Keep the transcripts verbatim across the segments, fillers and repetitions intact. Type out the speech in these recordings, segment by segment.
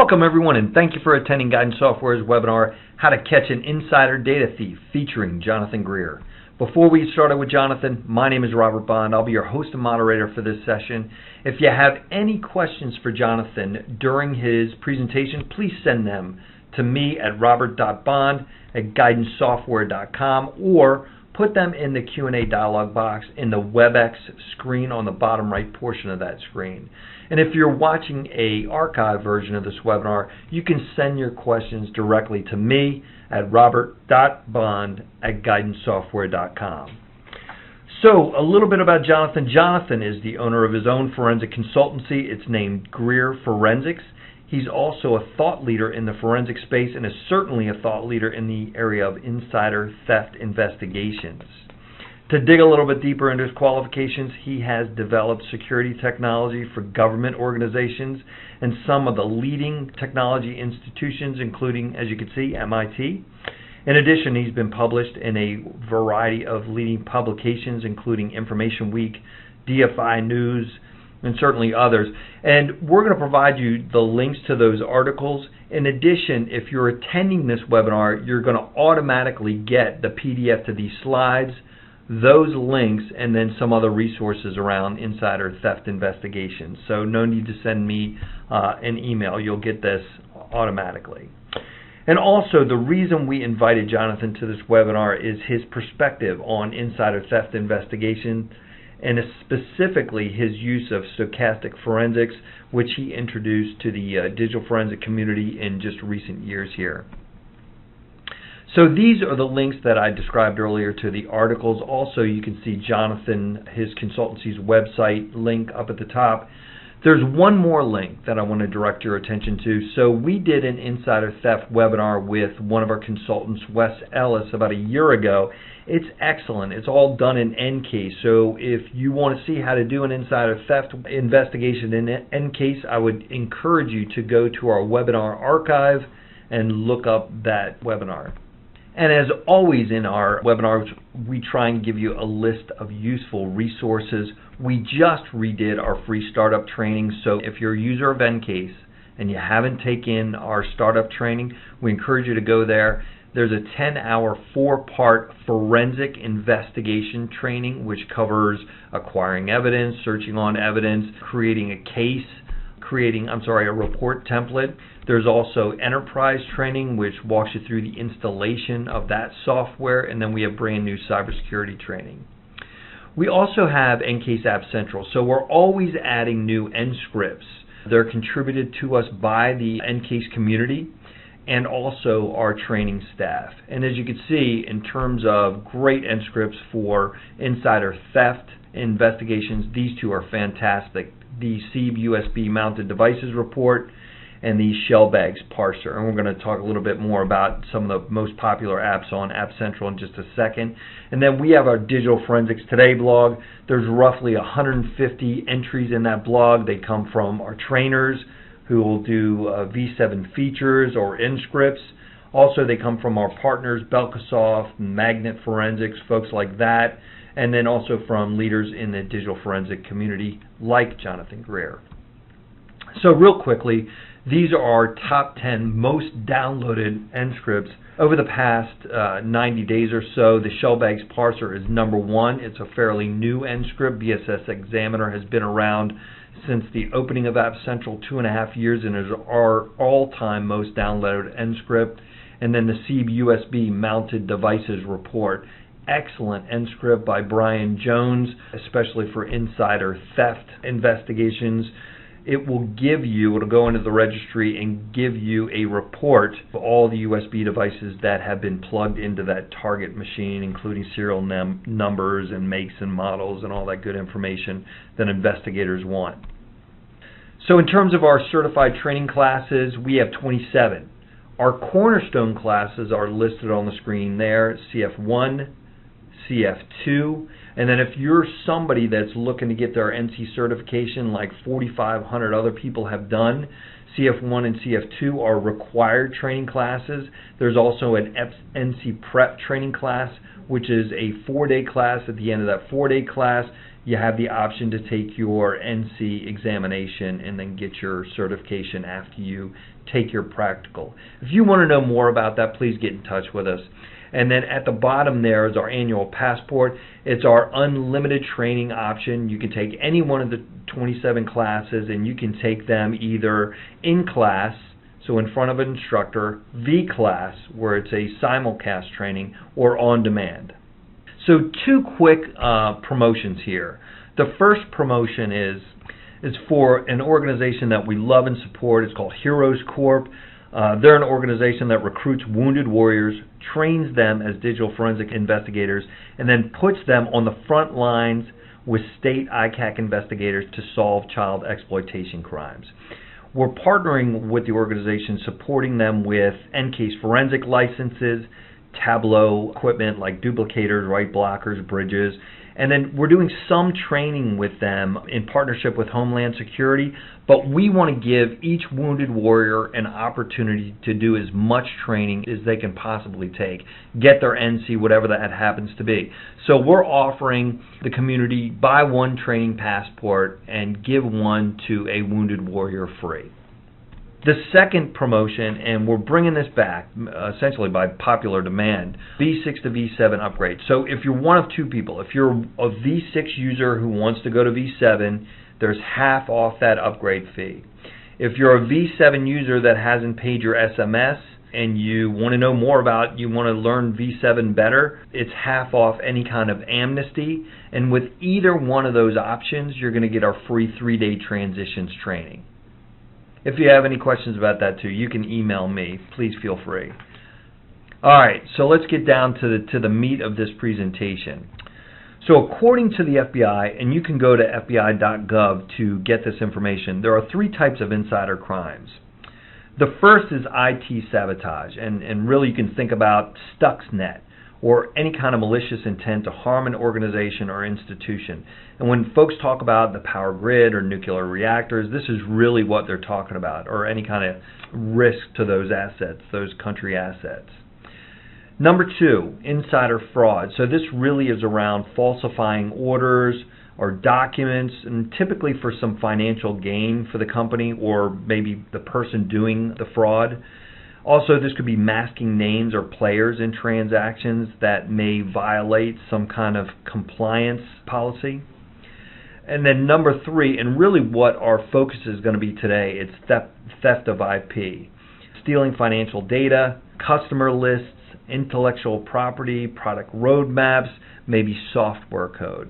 Welcome everyone, and thank you for attending Guidance Software's webinar, How to Catch an Insider Data Thief, featuring Jonathan Greer. Before we get started with Jonathan, my name is Robert Bond. I'll be your host and moderator for this session. If you have any questions for Jonathan during his presentation, please send them to me at robert dot bond at guidance software dot com or put them in the Q and A dialog box in the WebEx screen on the bottom right portion of that screen. And if you're watching a archive version of this webinar, you can send your questions directly to me at robert dot bond at guidance software dot com. So, a little bit about Jonathan. Jonathan is the owner of his own forensic consultancy. It's named Greer Forensics. He's also a thought leader in the forensic space and is certainly a thought leader in the area of insider theft investigations. To dig a little bit deeper into his qualifications, he has developed security technology for government organizations and some of the leading technology institutions, including, as you can see, M I T. In addition, he's been published in a variety of leading publications, including Information Week, D F I News, and certainly others. And we're going to provide you the links to those articles. In addition, if you're attending this webinar, you're going to automatically get the P D F to these slides, those links, and then some other resources around insider theft investigations. So no need to send me uh, an email. You'll get this automatically. And also, the reason we invited Jonathan to this webinar is his perspective on insider theft investigation, and specifically his use of stochastic forensics, which he introduced to the uh, digital forensic community in just recent years here. So these are the links that I described earlier to the articles. Also, you can see Jonathan, his consultancy's website link up at the top. There's one more link that I want to direct your attention to. So we did an insider theft webinar with one of our consultants, Wes Ellis, about a year ago. It's excellent. It's all done in N CASE. So if you want to see how to do an insider theft investigation in N CASE, I would encourage you to go to our webinar archive and look up that webinar. And as always in our webinars, we try and give you a list of useful resources. We just redid our free startup training, so if you're a user of N CASE and you haven't taken our startup training, we encourage you to go there. There's a ten hour, four-part forensic investigation training which covers acquiring evidence, searching on evidence, creating a case, creating, I'm sorry, a report template. There's also enterprise training, which walks you through the installation of that software, and then we have brand new cybersecurity training. We also have N CASE App Central, so we're always adding new N scripts. They're contributed to us by the N CASE community and also our training staff. And as you can see, in terms of great N scripts for insider theft investigations, these two are fantastic. The C B U S B mounted devices report and the Shellbags parser. And we're going to talk a little bit more about some of the most popular apps on App Central in just a second. And then we have our Digital Forensics Today blog. There's roughly one hundred fifty entries in that blog. They come from our trainers who will do uh, V seven features or N scripts. Also, they come from our partners, Belkasoft, Magnet Forensics, folks like that. And then also from leaders in the digital forensic community like Jonathan Greer. So real quickly, these are our top ten most downloaded N scripts over the past uh, ninety days or so. The Shellbags parser is number one. It's a fairly new N script. B S S Examiner has been around since the opening of App Central two and a half years and is our all-time most downloaded N script. And then the C B U S B mounted devices report. Excellent N script by Brian Jones, especially for insider theft investigations. It will give you, it'll go into the registry and give you a report of all the U S B devices that have been plugged into that target machine, including serial num numbers and makes and models and all that good information that investigators want. So in terms of our certified training classes, we have twenty-seven. Our cornerstone classes are listed on the screen there, C F one, C F two, and then if you're somebody that's looking to get their N C certification like forty-five hundred other people have done, C F one and C F two are required training classes. There's also an N C prep training class, which is a four-day class. At the end of that four-day class, you have the option to take your N C examination and then get your certification after you take your practical. If you want to know more about that, please get in touch with us. And then at the bottom there is our annual passport. It's our unlimited training option. You can take any one of the twenty-seven classes, and you can take them either in class, so in front of an instructor, V class, where it's a simulcast training, or on demand. So two quick uh, promotions here. The first promotion is is for an organization that we love and support. It's called Heroes Corp. Uh, they're an organization that recruits wounded warriors, trains them as digital forensic investigators, and then puts them on the front lines with state I C A C investigators to solve child exploitation crimes. We're partnering with the organization, supporting them with N CASE forensic licenses, Tableau equipment like duplicators, write blockers, bridges, and then we're doing some training with them in partnership with Homeland Security, but we want to give each wounded warrior an opportunity to do as much training as they can possibly take, get their N C, whatever that happens to be. So we're offering the community buy one training passport and give one to a wounded warrior free. The second promotion, and we're bringing this back uh, essentially by popular demand, V six to V seven upgrade. So if you're one of two people, if you're a V six user who wants to go to V seven, there's half off that upgrade fee. If you're a V seven user that hasn't paid your S M S and you want to know more about, you want to learn V seven better, it's half off any kind of amnesty. And with either one of those options, you're going to get our free three-day transitions training. If you have any questions about that too, you can email me. Please feel free. All right, so let's get down to the to the meat of this presentation. So according to the F B I, and you can go to F B I dot gov to get this information, there are three types of insider crimes. The first is I T sabotage, and, and really you can think about Stuxnet, or any kind of malicious intent to harm an organization or institution. And when folks talk about the power grid or nuclear reactors, this is really what they're talking about, or any kind of risk to those assets, those country assets. Number two, insider fraud. So this really is around falsifying orders or documents, and typically for some financial gain for the company or maybe the person doing the fraud. Also, this could be masking names or players in transactions that may violate some kind of compliance policy. And then number three, and really what our focus is going to be today, it's theft, theft of I P. Stealing financial data, customer lists, intellectual property, product roadmaps, maybe software code.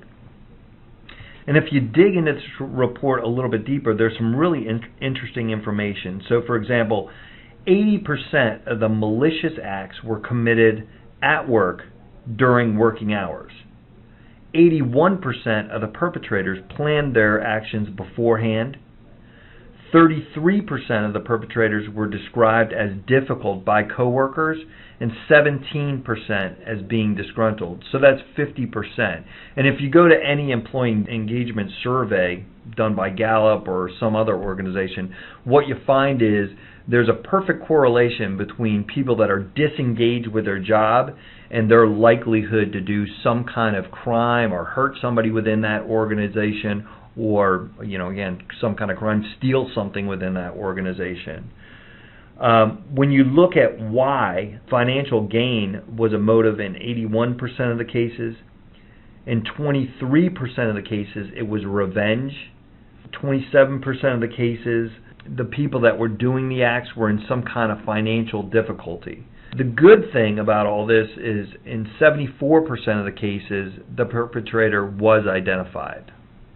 And if you dig into this report a little bit deeper, there's some really in interesting information. So for example, eighty percent of the malicious acts were committed at work during working hours. eighty-one percent of the perpetrators planned their actions beforehand. thirty-three percent of the perpetrators were described as difficult by coworkers, and seventeen percent as being disgruntled. So that's fifty percent. And if you go to any employee engagement survey done by Gallup or some other organization, what you find is there's a perfect correlation between people that are disengaged with their job and their likelihood to do some kind of crime or hurt somebody within that organization, or, you know, again, some kind of crime, steal something within that organization. Um, when you look at why, financial gain was a motive in eighty-one percent of the cases. In twenty-three percent of the cases, it was revenge. twenty-seven percent of the cases, the people that were doing the acts were in some kind of financial difficulty. The good thing about all this is in seventy-four percent of the cases, the perpetrator was identified.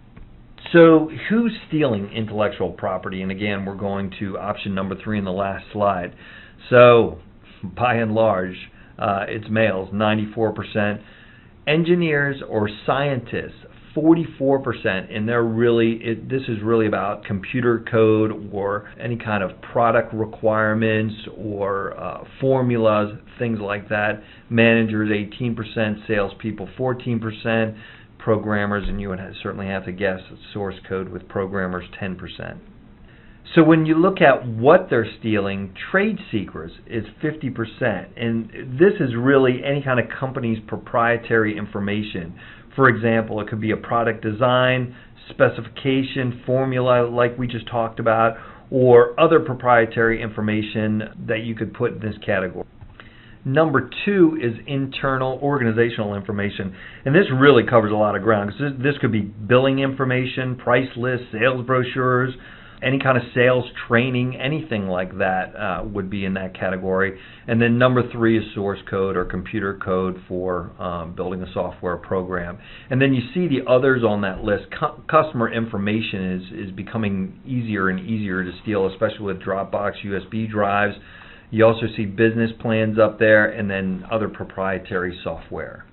So who's stealing intellectual property? And again, we're going to option number three in the last slide. So by and large, uh, it's males, ninety-four percent. Engineers or scientists, forty-four percent, and they're really, it, this is really about computer code or any kind of product requirements or uh, formulas, things like that. Managers, eighteen percent. Salespeople, fourteen percent. Programmers, and you would have, certainly have to guess source code with programmers, ten percent. So when you look at what they're stealing, trade secrets is fifty percent, and this is really any kind of company's proprietary information. For example, it could be a product design, specification, formula like we just talked about, or other proprietary information that you could put in this category. Number two is internal organizational information, and this really covers a lot of ground because this, this could be billing information, price lists, sales brochures, any kind of sales training, anything like that uh, would be in that category. And then number three is source code or computer code for um, building a software program. And then you see the others on that list. cu customer information is, is becoming easier and easier to steal, especially with Dropbox U S B drives. You also see business plans up there, and then other proprietary software.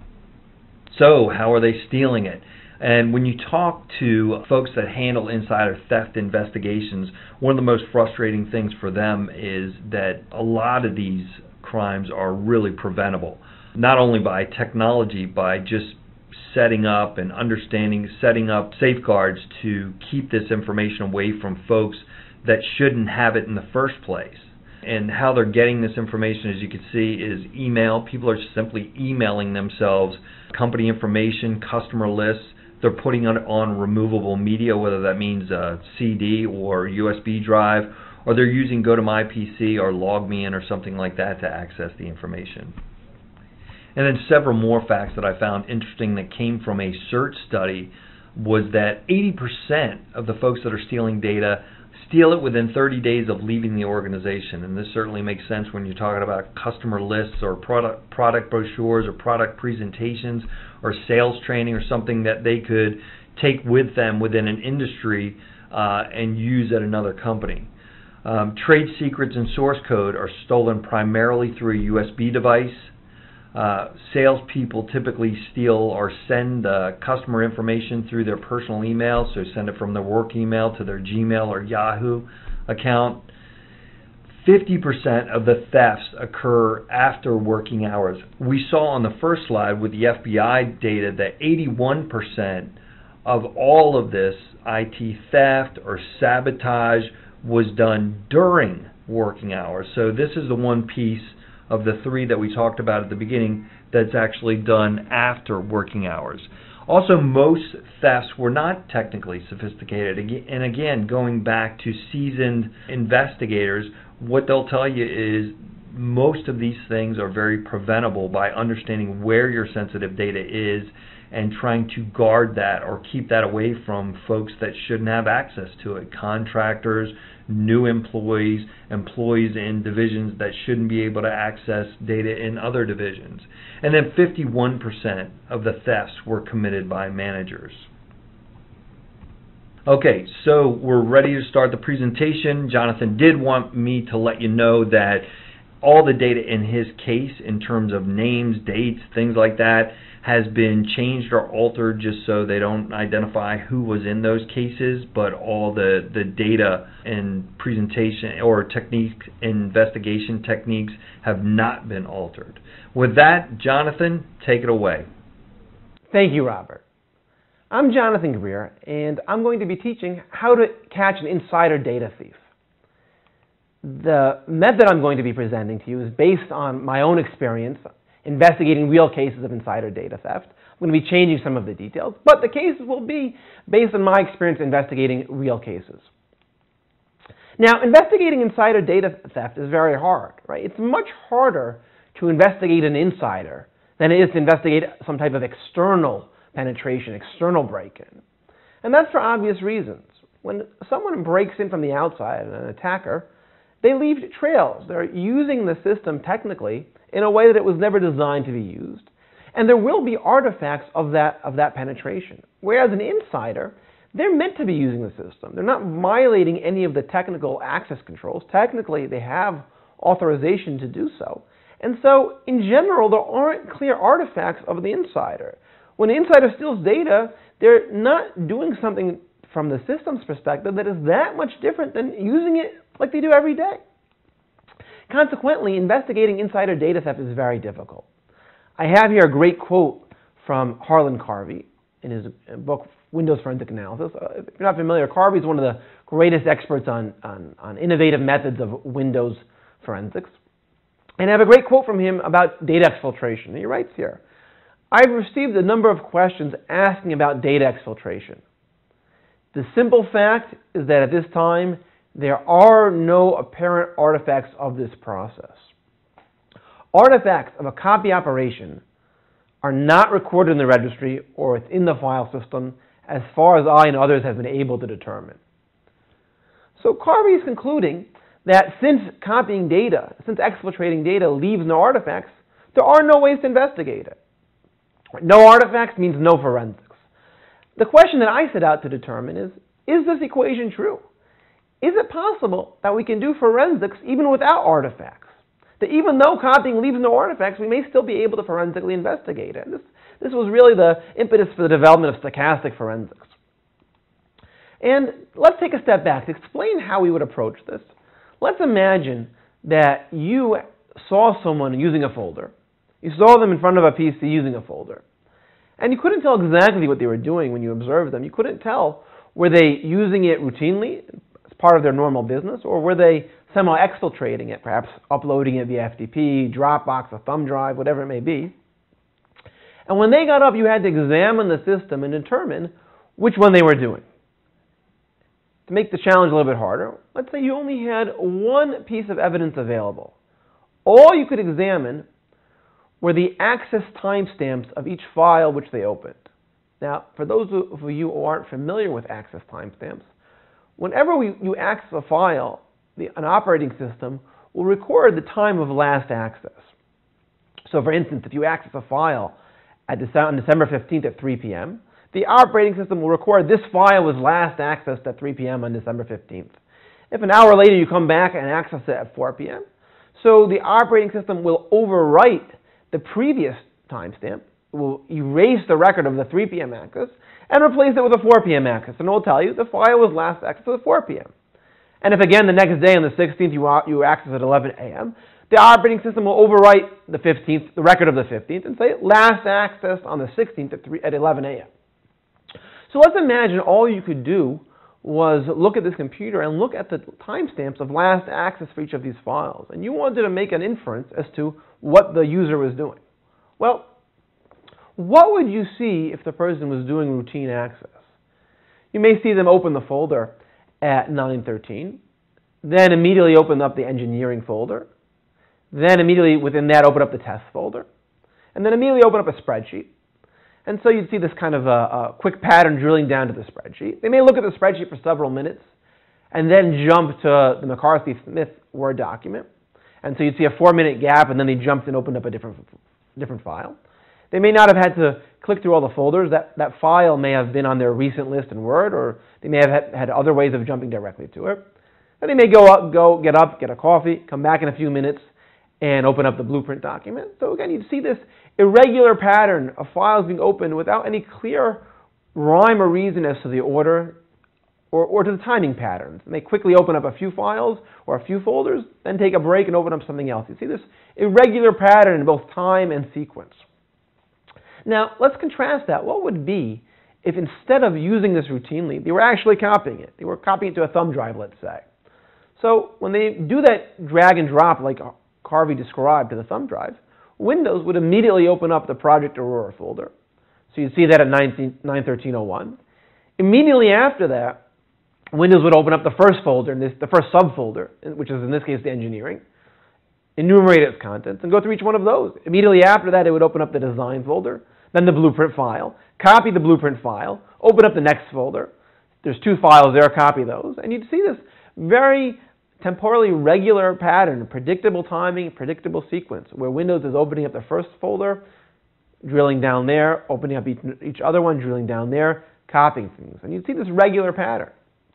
So how are they stealing it? And when you talk to folks that handle insider theft investigations, one of the most frustrating things for them is that a lot of these crimes are really preventable, not only by technology, by just setting up and understanding, setting up safeguards to keep this information away from folks that shouldn't have it in the first place. And how they're getting this information, as you can see, is email. People are simply emailing themselves company information, customer lists. They're putting it on removable media, whether that means a C D or U S B drive, or they're using GoToMyPC or LogMeIn or something like that to access the information. And then several more facts that I found interesting that came from a search study was that eighty percent of the folks that are stealing data steal it within thirty days of leaving the organization. And this certainly makes sense when you're talking about customer lists or product product brochures or product presentations or sales training or something that they could take with them within an industry uh, and use at another company. Um, trade secrets and source code are stolen primarily through a U S B device. Uh, salespeople typically steal or send uh, customer information through their personal email, so send it from their work email to their Gmail or Yahoo account. fifty percent of the thefts occur after working hours. We saw on the first slide with the F B I data that eighty-one percent of all of this I T theft or sabotage was done during working hours. So this is the one piece of the three that we talked about at the beginning that's actually done after working hours. Also, most thefts were not technically sophisticated. And again, going back to seasoned investigators, what they'll tell you is most of these things are very preventable by understanding where your sensitive data is and trying to guard that or keep that away from folks that shouldn't have access to it. Contractors, new employees, employees in divisions that shouldn't be able to access data in other divisions. And then fifty-one percent of the thefts were committed by managers. Okay, so we're ready to start the presentation. Jonathan did want me to let you know that all the data in his case in terms of names, dates, things like that has been changed or altered just so they don't identify who was in those cases, but all the, the data and presentation or technique, investigation techniques have not been altered. With that, Jonathan, take it away. Thank you, Robert. I'm Jonathan Greer, and I'm going to be teaching how to catch an insider data thief. The method I'm going to be presenting to you is based on my own experience investigating real cases of insider data theft. I'm going to be changing some of the details, but the cases will be based on my experience investigating real cases. Now, investigating insider data theft is very hard, right? It's much harder to investigate an insider than it is to investigate some type of external penetration, external break-in. And that's for obvious reasons. When someone breaks in from the outside, an attacker, they leave trails. They're using the system technically in a way that it was never designed to be used. And there will be artifacts of that, of that penetration. Whereas an insider, they're meant to be using the system. They're not violating any of the technical access controls. Technically, they have authorization to do so. And so, in general, there aren't clear artifacts of the insider. When an insider steals data, they're not doing something from the system's perspective that is that much different than using it like they do every day. Consequently, investigating insider data theft is very difficult. I have here a great quote from Harlan Carvey in his book, Windows Forensic Analysis. Uh, if you're not familiar, Carvey is one of the greatest experts on, on, on innovative methods of Windows forensics. And I have a great quote from him about data exfiltration. He writes here, "I've received a number of questions asking about data exfiltration. The simple fact is that at this time, there are no apparent artifacts of this process. Artifacts of a copy operation are not recorded in the registry or within the file system as far as I and others have been able to determine. So Carvey is concluding that since copying data, since exfiltrating data leaves no artifacts, there are no ways to investigate it. No artifacts means no forensics. The question that I set out to determine is, is this equation true? Is it possible that we can do forensics even without artifacts? That even though copying leaves no artifacts, we may still be able to forensically investigate it. This, this was really the impetus for the development of stochastic forensics. And let's take a step back to explain how we would approach this. Let's imagine that you saw someone using a folder. You saw them in front of a P C using a folder. And you couldn't tell exactly what they were doing when you observed them. You couldn't tell, were they using it routinely as part of their normal business, or were they somehow exfiltrating it, perhaps uploading it via F T P, Dropbox, a thumb drive, whatever it may be. And when they got up, you had to examine the system and determine which one they were doing. To make the challenge a little bit harder, let's say you only had one piece of evidence available. All you could examine were the access timestamps of each file which they opened. Now, for those of you who aren't familiar with access timestamps, whenever we, you access a file, the, an operating system will record the time of last access. So for instance, if you access a file at Dece- on December fifteenth at three p m, the operating system will record this file was last accessed at three p m on December fifteenth. If an hour later you come back and access it at four p m, so the operating system will overwrite the previous timestamp, will erase the record of the three p m access, and replace it with a four p m access. And it will tell you the file was last accessed at four p m And if again the next day on the sixteenth you, you access at eleven a m, the operating system will overwrite the fifteenth, the record of the fifteenth, and say last accessed on the sixteenth at, at eleven a m So let's imagine all you could do was look at this computer and look at the timestamps of last access for each of these files. And you wanted to make an inference as to what the user was doing. Well, what would you see if the person was doing routine access? You may see them open the folder at nine thirteen, then immediately open up the engineering folder, then immediately within that open up the test folder, and then immediately open up a spreadsheet. And so you'd see this kind of a, a quick pattern drilling down to the spreadsheet. They may look at the spreadsheet for several minutes and then jump to the McCarthy-Smith Word document. And so you'd see a four-minute gap, and then they jumped and opened up a different, different file. They may not have had to click through all the folders. That, that file may have been on their recent list in Word, or they may have had, had other ways of jumping directly to it. And they may go up, go get up, get a coffee, come back in a few minutes, and open up the blueprint document. So again, you'd see this irregular pattern of files being opened without any clear rhyme or reason as to the order or, or to the timing patterns. And they quickly open up a few files or a few folders, then take a break and open up something else. You see this irregular pattern in both time and sequence. Now, let's contrast that. What would be if instead of using this routinely, they were actually copying it? They were copying it to a thumb drive, let's say. So when they do that drag and drop like Carvey described to the thumb drive, Windows would immediately open up the Project Aurora folder. So you'd see that at nine thirteen oh one. Immediately after that, Windows would open up the first folder, this, the first subfolder, which is in this case the engineering, enumerate its contents, and go through each one of those. Immediately after that, it would open up the design folder, then the blueprint file, copy the blueprint file, open up the next folder. There's two files there, copy those, and you'd see this very temporally regular pattern, predictable timing, predictable sequence, where Windows is opening up the first folder, drilling down there, opening up each, each other one, drilling down there, copying things. And you'd see this regular pattern.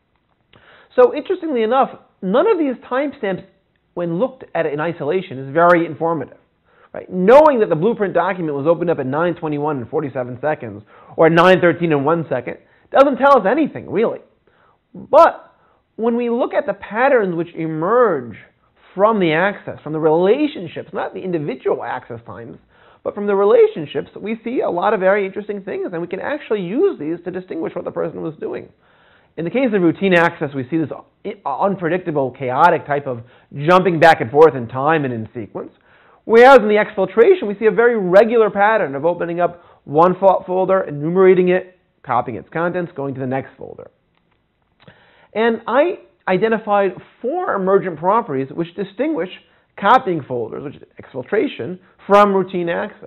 So interestingly enough, none of these timestamps, when looked at in isolation, is very informative. Right? Knowing that the blueprint document was opened up at nine twenty-one and forty-seven seconds, or at nine thirteen and one second, doesn't tell us anything, really. But when we look at the patterns which emerge from the access, from the relationships, not the individual access times, but from the relationships, we see a lot of very interesting things, and we can actually use these to distinguish what the person was doing. In the case of routine access, we see this unpredictable, chaotic type of jumping back and forth in time and in sequence. Whereas in the exfiltration, we see a very regular pattern of opening up one folder, enumerating it, copying its contents, going to the next folder. And I identified four emergent properties which distinguish copying folders, which is exfiltration, from routine access.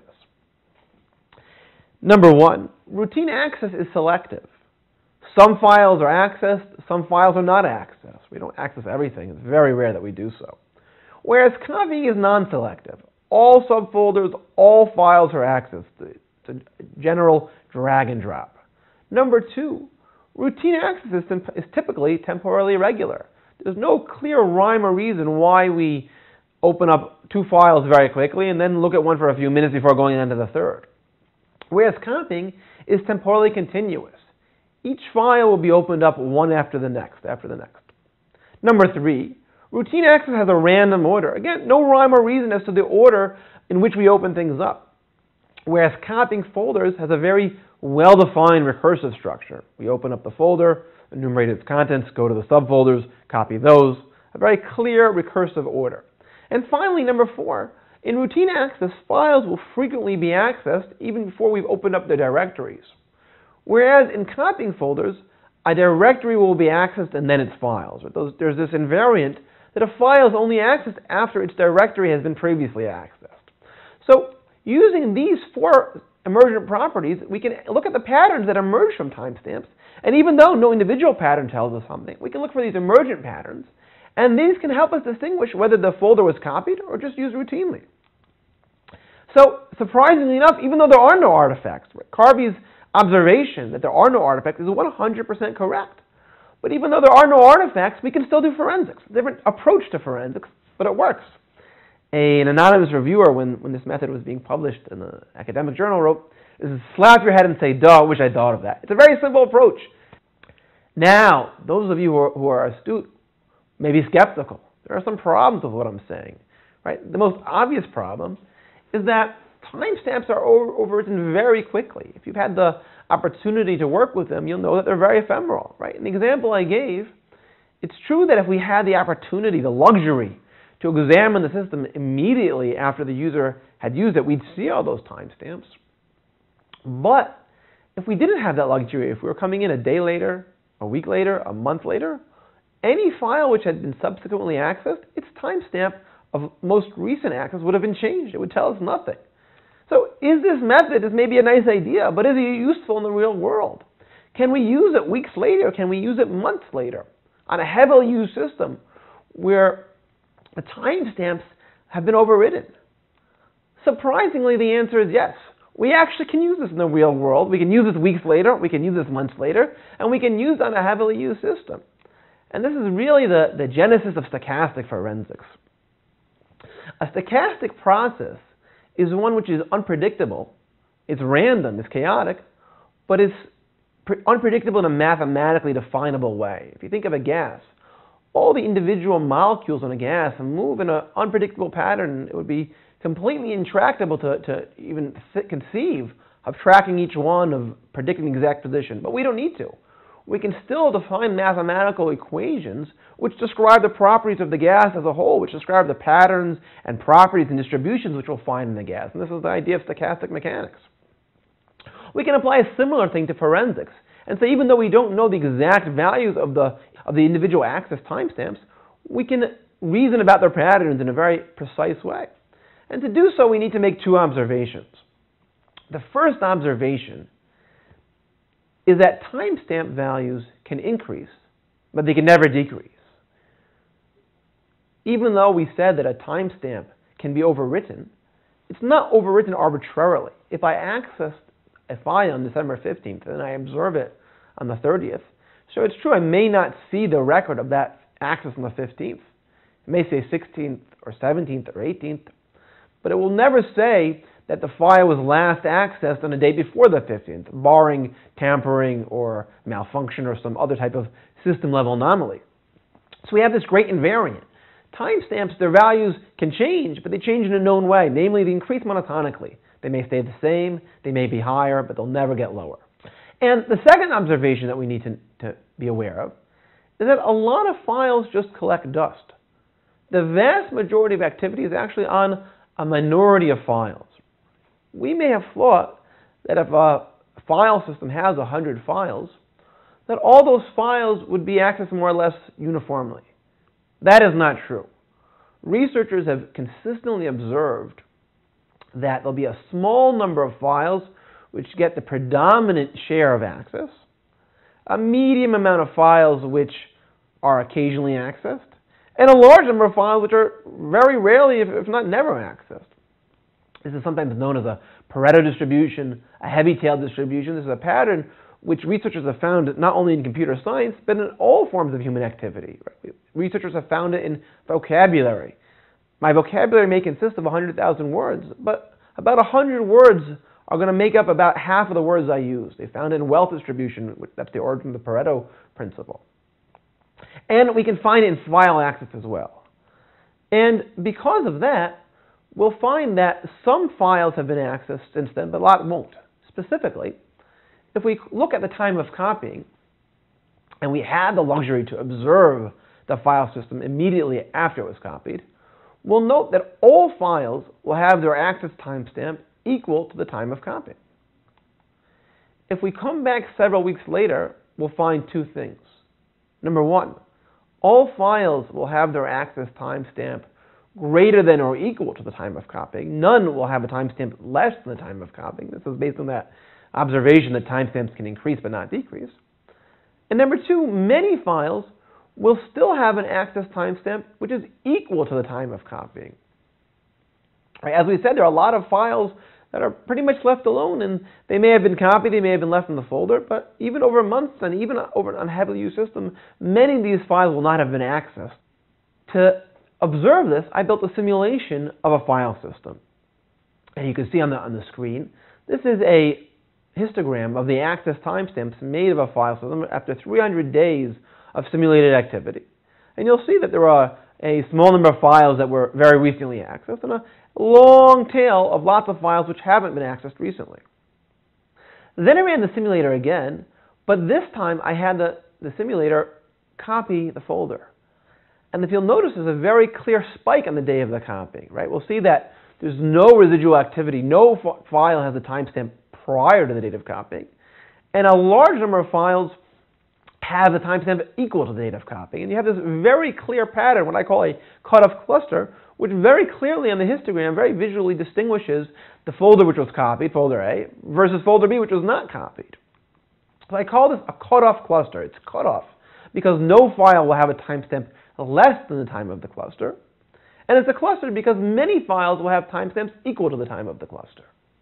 Number one, routine access is selective. Some files are accessed, some files are not accessed. We don't access everything. It's very rare that we do so. Whereas copying is non-selective. All subfolders, all files are accessed. It's a general drag and drop. Number two, routine access is, is typically temporally irregular. There's no clear rhyme or reason why we open up two files very quickly and then look at one for a few minutes before going on to the third. Whereas copying is temporally continuous. Each file will be opened up one after the next, after the next. Number three, routine access has a random order. Again, no rhyme or reason as to the order in which we open things up. Whereas copying folders has a very well-defined recursive structure. We open up the folder, enumerate its contents, go to the subfolders, copy those. A very clear recursive order. And finally, number four, in routine access, files will frequently be accessed even before we've opened up the directories. Whereas in copying folders, a directory will be accessed and then its files. There's this invariant that a file is only accessed after its directory has been previously accessed. So using these four emergent properties, we can look at the patterns that emerge from timestamps. And even though no individual pattern tells us something, we can look for these emergent patterns. And these can help us distinguish whether the folder was copied or just used routinely. So surprisingly enough, even though there are no artifacts, Carvey's observation that there are no artifacts is one hundred percent correct. But even though there are no artifacts, we can still do forensics. A different approach to forensics, but it works. A, an anonymous reviewer, when, when this method was being published in an academic journal, wrote, "This is slap your head and say, duh, I wish I'd thought of that." It's a very simple approach. Now, those of you who are, who are astute may be skeptical. There are some problems with what I'm saying. Right? The most obvious problem is that timestamps are over, overwritten very quickly. If you've had the opportunity to work with them, you'll know that they're very ephemeral. Right? In the example I gave, it's true that if we had the opportunity, the luxury, to examine the system immediately after the user had used it, we'd see all those timestamps. But if we didn't have that luxury, if we were coming in a day later, a week later, a month later, any file which had been subsequently accessed, its timestamp of most recent access would have been changed. It would tell us nothing. So is this method is maybe a nice idea, but is it useful in the real world? Can we use it weeks later? Can we use it months later on a heavily used system where the timestamps have been overridden? Surprisingly, the answer is yes. We actually can use this in the real world. We can use this weeks later, we can use this months later, and we can use it on a heavily used system. And this is really the, the genesis of stochastic forensics. A stochastic process is one which is unpredictable, it's random, it's chaotic, but it's pre- unpredictable in a mathematically definable way. If you think of a gas, all the individual molecules in a gas move in an unpredictable pattern. It would be completely intractable to, to even th- conceive of tracking each one, of predicting the exact position. But we don't need to. We can still define mathematical equations which describe the properties of the gas as a whole, which describe the patterns and properties and distributions which we'll find in the gas. And this is the idea of stochastic mechanics. We can apply a similar thing to forensics and say even though we don't know the exact values of the, of the individual access timestamps, we can reason about their patterns in a very precise way. And to do so, we need to make two observations. The first observation is that timestamp values can increase, but they can never decrease. Even though we said that a timestamp can be overwritten, it's not overwritten arbitrarily. If I access a file on December fifteenth and I observe it on the thirtieth, so it's true I may not see the record of that access on the fifteenth. It may say sixteenth or seventeenth or eighteenth, but it will never say that the file was last accessed on a date before the fifteenth, barring tampering or malfunction or some other type of system-level anomaly. So we have this great invariant. Timestamps, their values can change, but they change in a known way. Namely, they increase monotonically. They may stay the same, they may be higher, but they'll never get lower. And the second observation that we need to, to be aware of is that a lot of files just collect dust. The vast majority of activity is actually on a minority of files. We may have thought that if a file system has one hundred files, that all those files would be accessed more or less uniformly. That is not true. Researchers have consistently observed that there'll be a small number of files which get the predominant share of access, a medium amount of files which are occasionally accessed, and a large number of files which are very rarely, if, if not never, accessed. This is sometimes known as a Pareto distribution, a heavy-tailed distribution. This is a pattern which researchers have found not only in computer science, but in all forms of human activity. Right? Researchers have found it in vocabulary. My vocabulary may consist of one hundred thousand words, but about one hundred words are going to make up about half of the words I use. They found it in wealth distribution. That's the origin of the Pareto principle. And we can find it in file access as well. And because of that, we'll find that some files have been accessed since then, but a lot won't. Specifically, if we look at the time of copying, and we had the luxury to observe the file system immediately after it was copied, we'll note that all files will have their access timestamp equal to the time of copying. If we come back several weeks later, we'll find two things. Number one, all files will have their access timestamp greater than or equal to the time of copying. None will have a timestamp less than the time of copying. This is based on that observation that timestamps can increase but not decrease. And number two, many files will still have an access timestamp which is equal to the time of copying. Right, as we said, there are a lot of files that are pretty much left alone, and they may have been copied, they may have been left in the folder, but even over months and even over an heavily used system, many of these files will not have been accessed. To observe this, I built a simulation of a file system. And you can see on the, on the screen, this is a histogram of the access timestamps made of a file system after three hundred days of simulated activity. And you'll see that there are a small number of files that were very recently accessed and a long tail of lots of files which haven't been accessed recently. Then I ran the simulator again, but this time I had the, the simulator copy the folder. And if you'll notice, there's a very clear spike on the day of the copying, right? We'll see that there's no residual activity. No f file has a timestamp prior to the date of copying. And a large number of files have a timestamp equal to the date of copying. And you have this very clear pattern, what I call a cutoff cluster, which very clearly on the histogram very visually distinguishes the folder which was copied, folder A, versus folder B, which was not copied. So I call this a cutoff cluster. It's cutoff because no file will have a timestamp less than the time of the cluster. And it's a cluster because many files will have timestamps equal to the time of the cluster.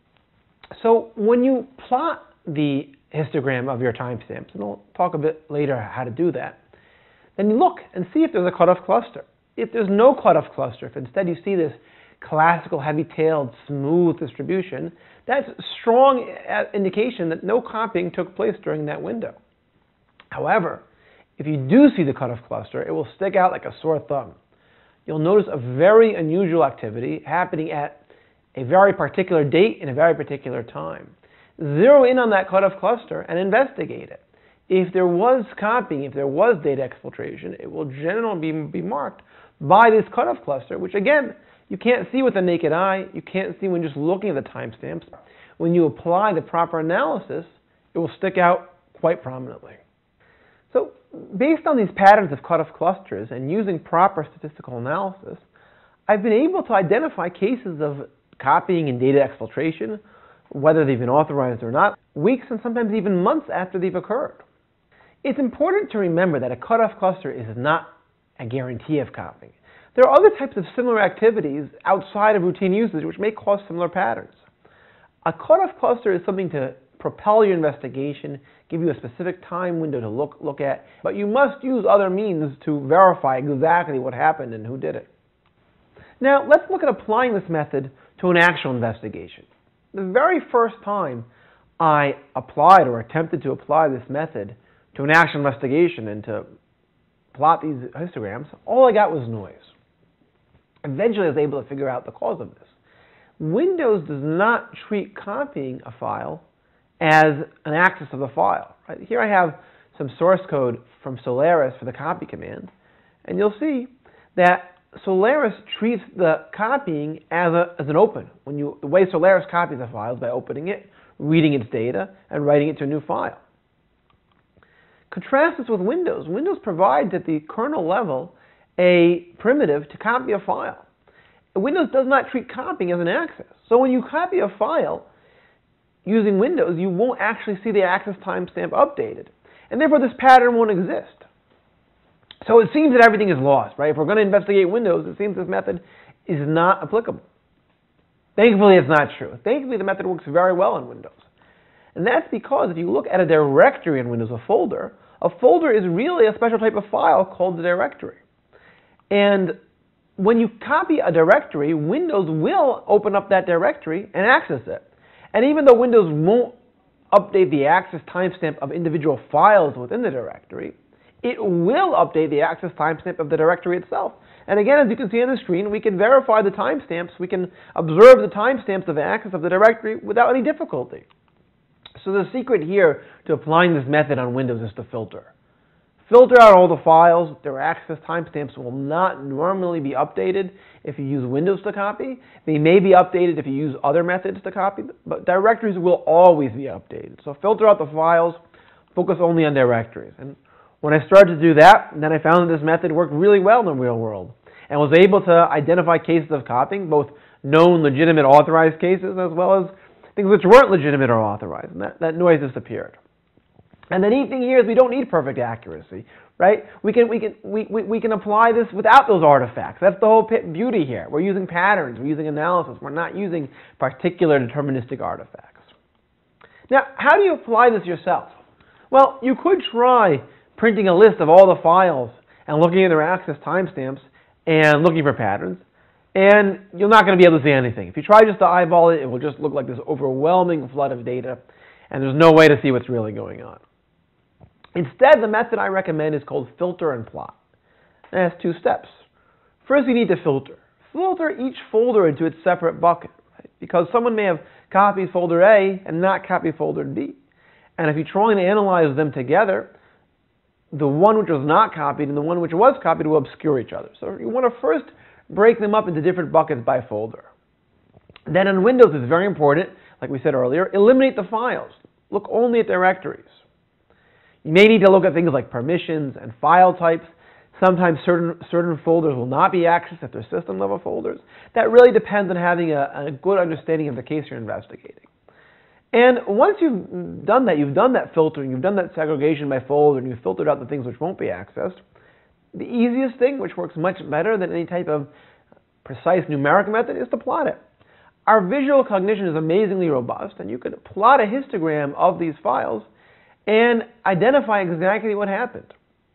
So when you plot the histogram of your timestamps, and I'll talk a bit later how to do that, then you look and see if there's a cutoff cluster. If there's no cutoff cluster, if instead you see this classical heavy-tailed smooth distribution, that's a strong indication that no copying took place during that window. However, if you do see the cutoff cluster, it will stick out like a sore thumb. You'll notice a very unusual activity happening at a very particular date in a very particular time. Zero in on that cutoff cluster and investigate it. If there was copying, if there was data exfiltration, it will generally be, be marked by this cutoff cluster, which again, you can't see with the naked eye, you can't see when just looking at the timestamps. When you apply the proper analysis, it will stick out quite prominently. So, based on these patterns of cutoff clusters and using proper statistical analysis, I've been able to identify cases of copying and data exfiltration, whether they've been authorized or not, weeks and sometimes even months after they've occurred. It's important to remember that a cutoff cluster is not a guarantee of copying. There are other types of similar activities outside of routine usage which may cause similar patterns. A cutoff cluster is something to propel your investigation, give you a specific time window to look, look at, but you must use other means to verify exactly what happened and who did it. Now, let's look at applying this method to an actual investigation. The very first time I applied or attempted to apply this method to an actual investigation and to plot these histograms, all I got was noise. Eventually I was able to figure out the cause of this. Windows does not treat copying a file as an access of the file. Right? Here I have some source code from Solaris for the copy command, and you'll see that Solaris treats the copying as, a, as an open. When you, the way Solaris copies a file is by opening it, reading its data, and writing it to a new file. Contrast this with Windows. Windows provides at the kernel level a primitive to copy a file. Windows does not treat copying as an access. So when you copy a file using Windows, you won't actually see the access timestamp updated. And therefore, this pattern won't exist. So it seems that everything is lost, right? If we're going to investigate Windows, it seems this method is not applicable. Thankfully, it's not true. Thankfully, the method works very well in Windows. And that's because if you look at a directory in Windows, a folder, a folder is really a special type of file called the directory. And when you copy a directory, Windows will open up that directory and access it. And even though Windows won't update the access timestamp of individual files within the directory, it will update the access timestamp of the directory itself. And again, as you can see on the screen, we can verify the timestamps. We can observe the timestamps of access of the directory without any difficulty. So the secret here to applying this method on Windows is to filter. Filter out all the files. Their access timestamps will not normally be updated if you use Windows to copy. They may be updated if you use other methods to copy, but directories will always be updated. So filter out the files, focus only on directories. And when I started to do that, then I found that this method worked really well in the real world and was able to identify cases of copying, both known, legitimate, authorized cases, as well as things which weren't legitimate or authorized. And that, that noise disappeared. And the neat thing here is we don't need perfect accuracy, right? We can, we can, we, we, we can apply this without those artifacts. That's the whole beauty here. We're using patterns. We're using analysis. We're not using particular deterministic artifacts. Now, how do you apply this yourself? Well, you could try printing a list of all the files and looking at their access timestamps and looking for patterns, and you're not going to be able to see anything. If you try just to eyeball it, it will just look like this overwhelming flood of data, and there's no way to see what's really going on. Instead, the method I recommend is called filter and plot. It has two steps. First, you need to filter. Filter each folder into its separate bucket, right? Because someone may have copied folder A and not copied folder B. And if you're trying to analyze them together, the one which was not copied and the one which was copied will obscure each other. So you want to first break them up into different buckets by folder. Then in Windows, it's very important, like we said earlier, eliminate the files. Look only at directories. You may need to look at things like permissions and file types. Sometimes certain, certain folders will not be accessed if they're system level folders. That really depends on having a, a good understanding of the case you're investigating. And once you've done that, you've done that filtering, you've done that segregation by folder, and you've filtered out the things which won't be accessed, the easiest thing, which works much better than any type of precise numeric method, is to plot it. Our visual cognition is amazingly robust, and you could plot a histogram of these files and identify exactly what happened.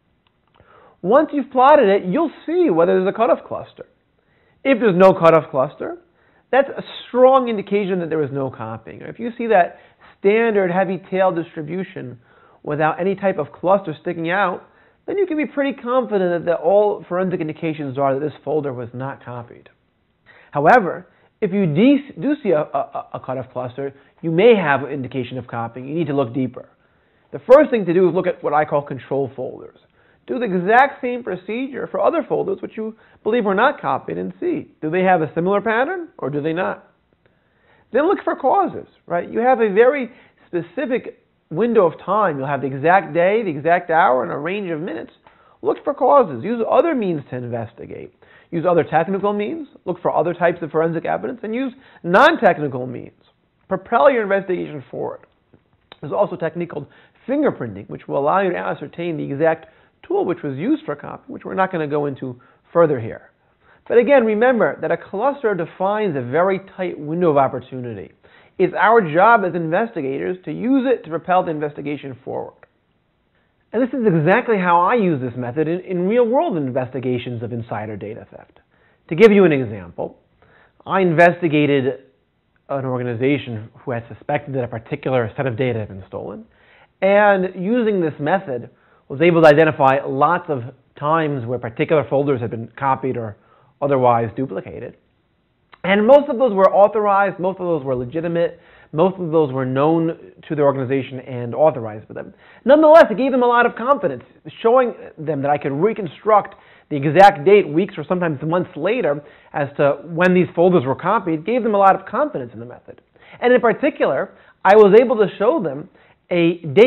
Once you've plotted it, you'll see whether there's a cutoff cluster. If there's no cutoff cluster, that's a strong indication that there was no copying. If you see that standard heavy tail distribution without any type of cluster sticking out, then you can be pretty confident that all forensic indications are that this folder was not copied. However, if you do see a, a, a cutoff cluster, you may have an indication of copying. You need to look deeper. The first thing to do is look at what I call control folders. Do the exact same procedure for other folders which you believe were not copied and see. Do they have a similar pattern or do they not? Then look for causes, right? You have a very specific window of time. You'll have the exact day, the exact hour, and a range of minutes. Look for causes. Use other means to investigate. Use other technical means. Look for other types of forensic evidence. And use non-technical means. Propel your investigation forward. There's also a technique called fingerprinting, which will allow you to ascertain the exact tool which was used for copying, which we're not going to go into further here. But again, remember that a cluster defines a very tight window of opportunity. It's our job as investigators to use it to propel the investigation forward. And this is exactly how I use this method in, in real-world investigations of insider data theft. To give you an example, I investigated an organization who had suspected that a particular set of data had been stolen, and using this method, was able to identify lots of times where particular folders had been copied or otherwise duplicated. And most of those were authorized, most of those were legitimate, most of those were known to the organization and authorized by them. Nonetheless, it gave them a lot of confidence, showing them that I could reconstruct the exact date, weeks or sometimes months later, as to when these folders were copied, gave them a lot of confidence in the method. And in particular, I was able to show them a date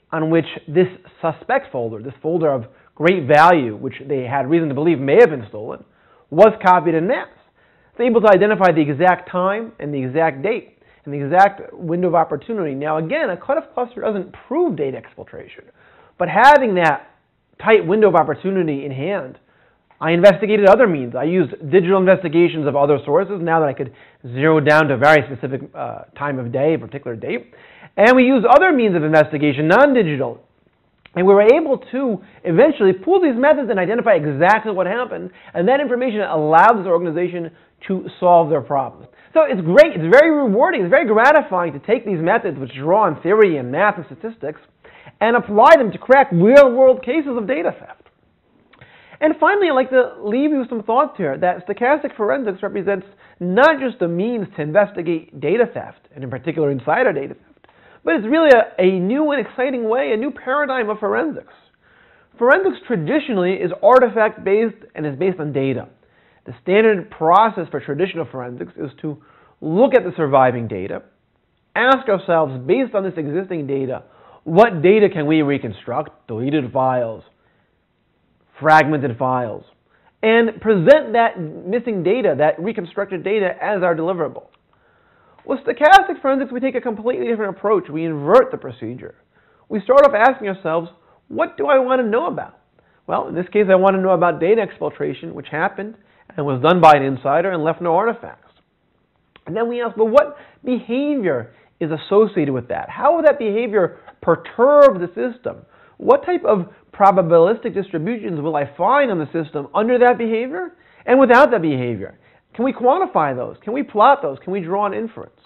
on which this suspect folder, this folder of great value, which they had reason to believe may have been stolen, was copied en masse. It's able to identify the exact time and the exact date and the exact window of opportunity. Now again, a cutoff cluster doesn't prove data exfiltration, but having that tight window of opportunity in hand, I investigated other means. I used digital investigations of other sources now that I could zero down to a very specific uh, time of day, a particular date. And we used other means of investigation, non-digital. And we were able to eventually pool these methods and identify exactly what happened. And that information allowed this organization to solve their problems. So it's great, it's very rewarding, it's very gratifying to take these methods which draw on theory and math and statistics and apply them to crack real-world cases of data theft. And finally, I'd like to leave you with some thoughts here that stochastic forensics represents not just a means to investigate data theft, and in particular insider data theft, but it's really a, a new and exciting way, a new paradigm of forensics. Forensics traditionally is artifact-based and is based on data. The standard process for traditional forensics is to look at the surviving data, ask ourselves, based on this existing data, what data can we reconstruct, deleted files, fragmented files, and present that missing data, that reconstructed data, as our deliverable. With stochastic forensics, we take a completely different approach. We invert the procedure. We start off asking ourselves, what do I want to know about? Well, in this case, I want to know about data exfiltration, which happened and was done by an insider and left no artifacts. And then we ask, well, what behavior is associated with that? How will that behavior perturb the system? What type of probabilistic distributions will I find on the system under that behavior and without that behavior? Can we quantify those? Can we plot those? Can we draw an inference?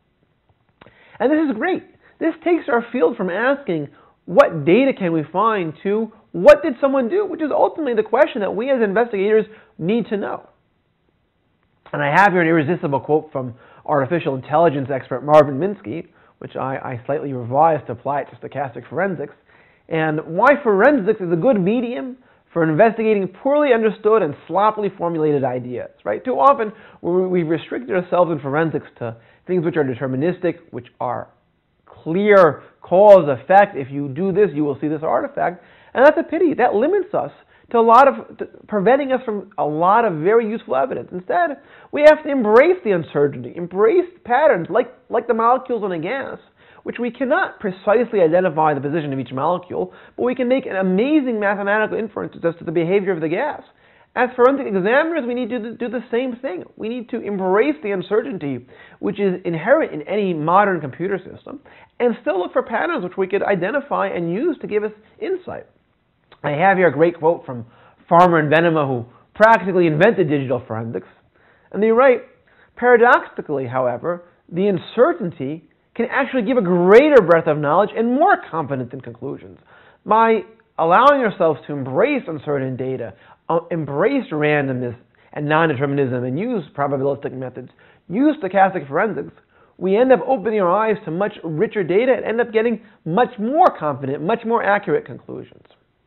And this is great. This takes our field from asking what data can we find to what did someone do, which is ultimately the question that we as investigators need to know. And I have here an irresistible quote from artificial intelligence expert Marvin Minsky, which I, I slightly revised to apply it to stochastic forensics, and why forensics is a good medium for investigating poorly understood and sloppily formulated ideas, right? Too often we've restricted ourselves in forensics to things which are deterministic, which are clear cause effect. If you do this, you will see this artifact. And that's a pity. That limits us to a lot of, to preventing us from a lot of very useful evidence. Instead, we have to embrace the uncertainty, embrace patterns like, like the molecules in a gas, which we cannot precisely identify the position of each molecule, but we can make an amazing mathematical inferences as to the behavior of the gas. As forensic examiners, we need to do the same thing. We need to embrace the uncertainty which is inherent in any modern computer system and still look for patterns which we could identify and use to give us insight. I have here a great quote from Farmer and Venema, who practically invented digital forensics. And they write, paradoxically, however, the uncertainty can actually give a greater breadth of knowledge and more confidence in conclusions. By allowing ourselves to embrace uncertain data, uh, embrace randomness and non-determinism, and use probabilistic methods, use stochastic forensics, we end up opening our eyes to much richer data and end up getting much more confident, much more accurate conclusions.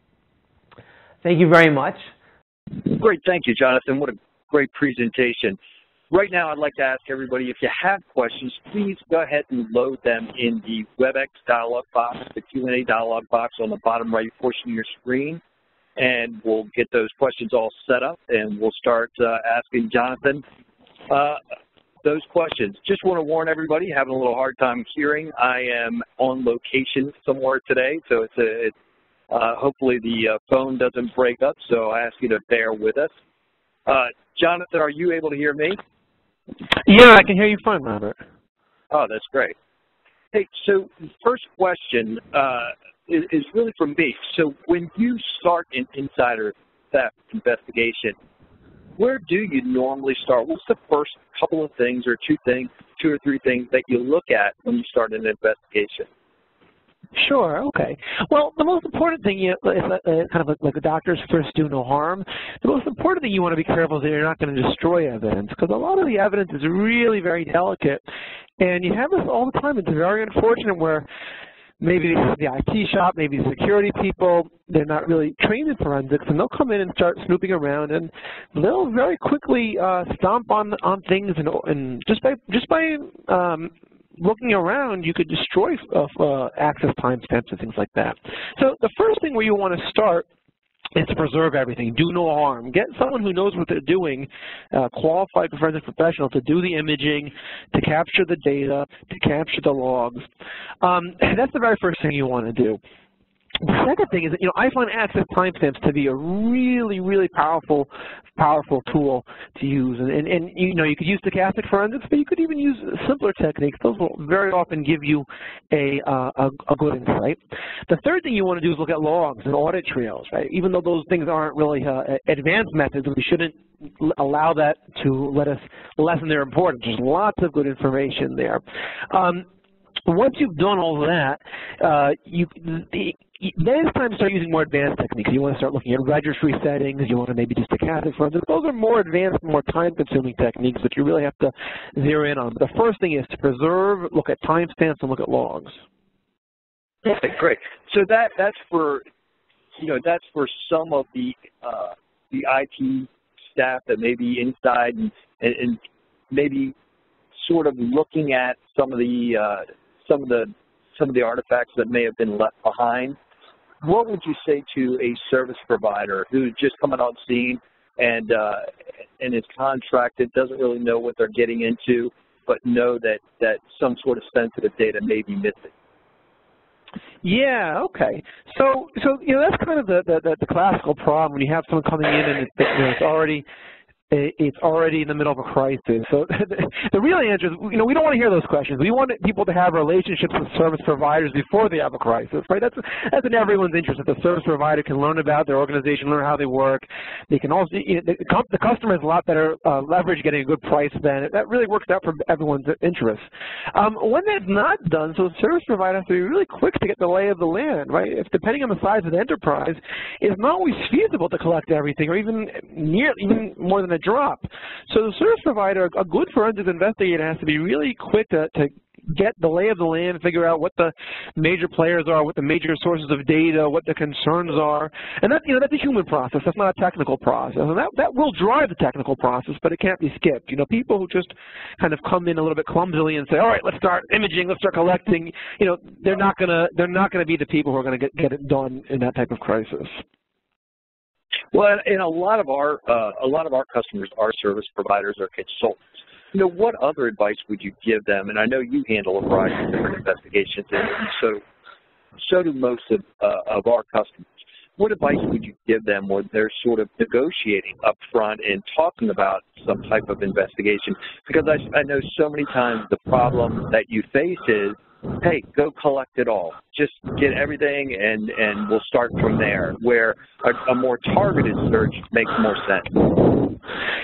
Thank you very much. Great, thank you, Jonathan. What a great presentation. Right now, I'd like to ask everybody, if you have questions, please go ahead and load them in the WebEx dialog box, the Q and A dialog box on the bottom right portion of your screen, and we'll get those questions all set up, and we'll start uh, asking Jonathan uh, those questions. Just want to warn everybody, having a little hard time hearing. I am on location somewhere today, so it's a, it's, uh, hopefully the uh, phone doesn't break up, so I ask you to bear with us. Uh, Jonathan, are you able to hear me? Yeah, I can hear you fine, Robert. Oh, that's great. Hey, so first question uh, is, is really from me. So when you start an insider theft investigation, where do you normally start? What's the first couple of things or two things, two or three things that you look at when you start an investigation? Sure, okay. Well, the most important thing, you know, is uh, kind of like, like the doctors first do no harm. The most important thing you want to be careful is that you're not going to destroy evidence, because a lot of the evidence is really very delicate. And you have this all the time. It's very unfortunate where maybe the I T shop, maybe the security people, they're not really trained in forensics, and they'll come in and start snooping around, and they'll very quickly uh, stomp on on things, and, and just by just by um, looking around, you could destroy uh, uh, access timestamps and things like that. So the first thing where you want to start is to preserve everything. Do no harm. Get someone who knows what they're doing, uh, qualified forensic professional, to do the imaging, to capture the data, to capture the logs. Um, that's the very first thing you want to do. The second thing is that, you know, I find access timestamps to be a really, really powerful, powerful tool to use. And, and, and, you know, you could use stochastic forensics, but you could even use simpler techniques. Those will very often give you a, uh, a, a good insight. The third thing you want to do is look at logs and audit trails, right? Even though those things aren't really uh, advanced methods, we shouldn't allow that to let us lessen their importance. There's lots of good information there. Um, once you've done all of that, uh, you, the, then it's time to start using more advanced techniques. You want to start looking at registry settings. You want to maybe do stochastic forensics. Those are more advanced, more time-consuming techniques that you really have to zero in on. But the first thing is to preserve, look at timestamps, and look at logs. Okay, great. So that that's for, you know, that's for some of the uh, the I T staff that may be inside and, and, and maybe sort of looking at some of the uh, some of the some of the artifacts that may have been left behind. What would you say to a service provider who's just coming on scene and uh, and is contracted, doesn't really know what they're getting into, but know that that some sort of sensitive data may be missing? Yeah, okay. So, so you know, that's kind of the, the, the classical problem when you have someone coming in and it's, you know, it's already it's already in the middle of a crisis. So the real answer is, you know, we don't want to hear those questions. We want people to have relationships with service providers before they have a crisis, right? That's that's in everyone's interest. That the service provider can learn about their organization, learn how they work. They can also, you know, the, the customer has a lot better uh, leverage getting a good price then. That really works out for everyone's interest. Um, when that's not done, so the service provider has to be really quick to get the lay of the land, right? If depending on the size of the enterprise, it's not always feasible to collect everything, or even near, even more than a drop. So the service provider, a good forensics investigator, has to be really quick to, to get the lay of the land, figure out what the major players are, what the major sources of data, what the concerns are. And that, you know, that's a human process. That's not a technical process. And that, that will drive the technical process, but it can't be skipped. You know, people who just kind of come in a little bit clumsily and say, all right, let's start imaging, let's start collecting, you know, they're not gonna they're not gonna be the people who are gonna get, get it done in that type of crisis. Well, and a lot of our uh, a lot of our customers are service providers or consultants. You know, what other advice would you give them? And I know you handle a variety of different investigations, and so so do most of uh, of our customers. What advice would you give them when they're sort of negotiating up front and talking about some type of investigation? Because I, I know so many times the problem that you face is, hey, go collect it all. Just get everything and, and we'll start from there, where a, a more targeted search makes more sense.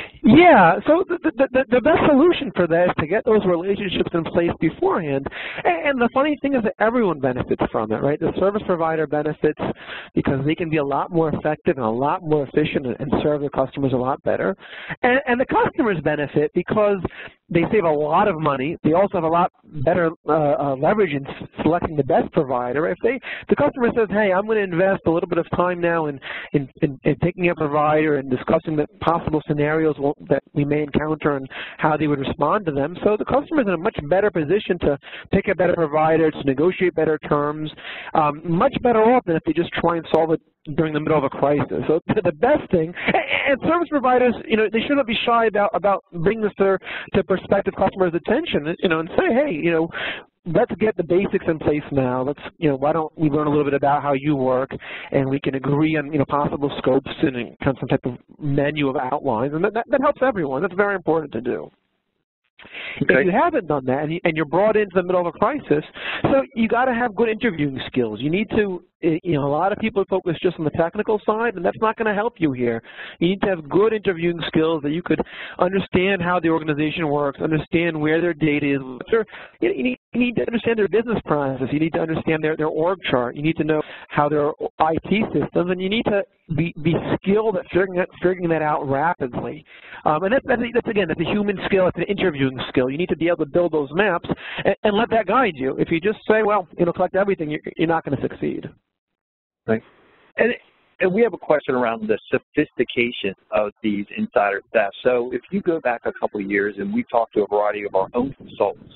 Yeah, so the, the, the best solution for that is to get those relationships in place beforehand. And the funny thing is that everyone benefits from it, right? The service provider benefits because they can be a lot more effective and a lot more efficient and serve their customers a lot better. And, and the customers benefit because they save a lot of money. They also have a lot better uh, uh, leverage in selecting the best provider. If they, the customer says, hey, I'm going to invest a little bit of time now in, in, in, in picking a provider and discussing the possible scenarios that we may encounter and how they would respond to them. So the customer is in a much better position to pick a better provider, to negotiate better terms, um, much better off than if they just try and solve it during the middle of a crisis. So the best thing, and service providers, you know, they shouldn't be shy about, about bringing this to, to prospective customers' attention, you know, and say, hey, you know, let's get the basics in place now. Let's, you know, why don't we learn a little bit about how you work, and we can agree on, you know, possible scopes and kind of some type of menu of outlines, and that, that, that helps everyone. That's very important to do. Okay. If you haven't done that and, you, and you're brought into the middle of a crisis, so you got to have good interviewing skills. You need to, you know, a lot of people focus just on the technical side, and that's not going to help you here. You need to have good interviewing skills that you could understand how the organization works, understand where their data is. You need, you need to understand their business process. You need to understand their, their org chart. You need to know how their I T systems, and you need to be, be skilled at figuring that, figuring that out rapidly. Um, and that's, that's, that's, again, that's a human skill. It's an interviewing skill. You need to be able to build those maps and, and let that guide you. If you just say, well, you know, collect everything, you're, you're not going to succeed. Right. And, and we have a question around the sophistication of these insider thefts. So if you go back a couple of years and we talked to a variety of our own consultants,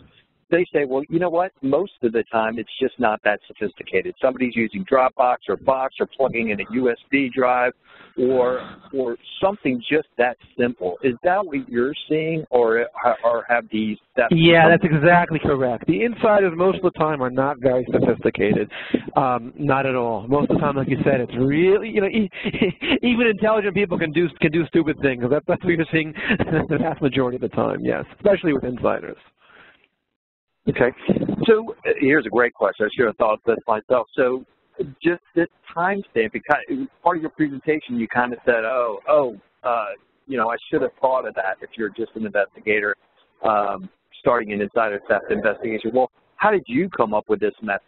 they say, well, you know what? Most of the time, it's just not that sophisticated. Somebody's using Dropbox or Box or plugging in a U S B drive or or something just that simple. Is that what you're seeing, or or have these? Yeah, that's exactly correct. The insiders most of the time are not very sophisticated, um, not at all. Most of the time, like you said, it's really, you know, even intelligent people can do can do stupid things. That's that's what you're seeing the vast majority of the time. Yes, especially with insiders. Okay, so uh, here's a great question. I should have thought of this myself. So just this timestamp, part of your presentation, you kind of said, oh, oh, uh, you know, I should have thought of that if you're just an investigator um, starting an insider theft investigation. Well, how did you come up with this method?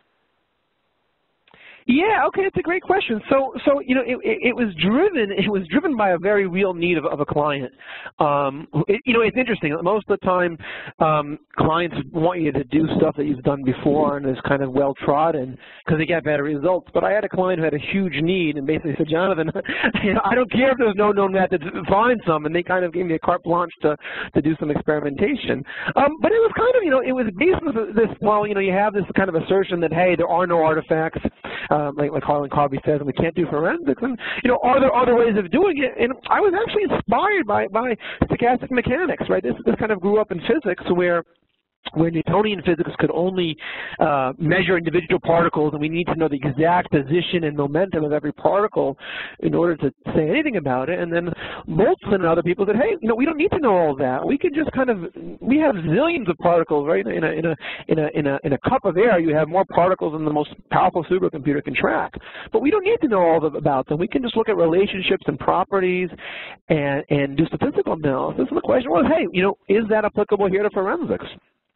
Yeah, okay, it's a great question. So, so you know, it, it, it was driven. It was driven by a very real need of, of a client. Um, it, you know, it's interesting. Most of the time, um, clients want you to do stuff that you've done before and is kind of well trodden because they get better results. But I had a client who had a huge need and basically said, Jonathan, you know, I don't care if there's no known method, find some. And they kind of gave me a carte blanche to to do some experimentation. Um, but it was kind of, you know, it was based on this. Well, you know, you have this kind of assertion that hey, there are no artifacts. Um, like, like Harlan Cobe says, and we can't do forensics. And, you know, are there other ways of doing it? And I was actually inspired by, by stochastic mechanics, right? This, this kind of grew up in physics where where Newtonian physics could only uh, measure individual particles, and we need to know the exact position and momentum of every particle in order to say anything about it. And then Boltzmann and other people said, hey, you know, we don't need to know all that. We can just kind of, we have zillions of particles, right? In a, in a, in a, in a, in a cup of air, you have more particles than the most powerful supercomputer can track. But we don't need to know all of, about them. We can just look at relationships and properties and, and do statistical analysis. And the question was, hey, you know, is that applicable here to forensics?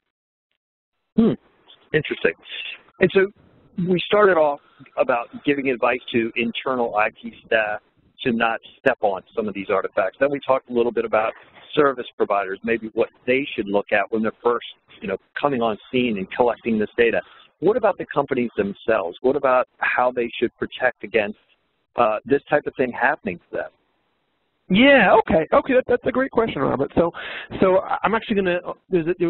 Hmm. Interesting. And so we started off about giving advice to internal I T staff to not step on some of these artifacts. Then we talked a little bit about service providers, maybe what they should look at when they're first, you know, coming on scene and collecting this data. What about the companies themselves? What about how they should protect against uh, this type of thing happening to them? Yeah. Okay. Okay. That, that's a great question, Robert. So, so I'm actually going to. There's a, there,